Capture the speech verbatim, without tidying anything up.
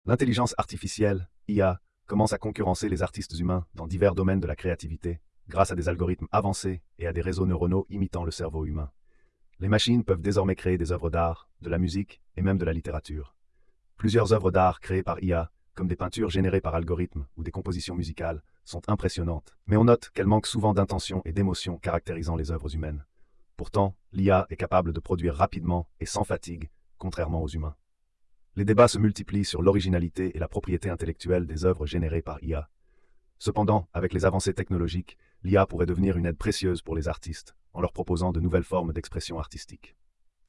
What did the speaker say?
L'intelligence artificielle, I A, commence à concurrencer les artistes humains dans divers domaines de la créativité, grâce à des algorithmes avancés et à des réseaux neuronaux imitant le cerveau humain. Les machines peuvent désormais créer des œuvres d'art, de la musique et même de la littérature. Plusieurs œuvres d'art créées par I A, comme des peintures générées par algorithmes ou des compositions musicales, sont impressionnantes, mais on note qu'elles manquent souvent d'intention et d'émotion caractérisant les œuvres humaines. Pourtant, l'I A est capable de produire rapidement et sans fatigue, contrairement aux humains. Les débats se multiplient sur l'originalité et la propriété intellectuelle des œuvres générées par I A. Cependant, avec les avancées technologiques, l'I A pourrait devenir une aide précieuse pour les artistes, en leur proposant de nouvelles formes d'expression artistique.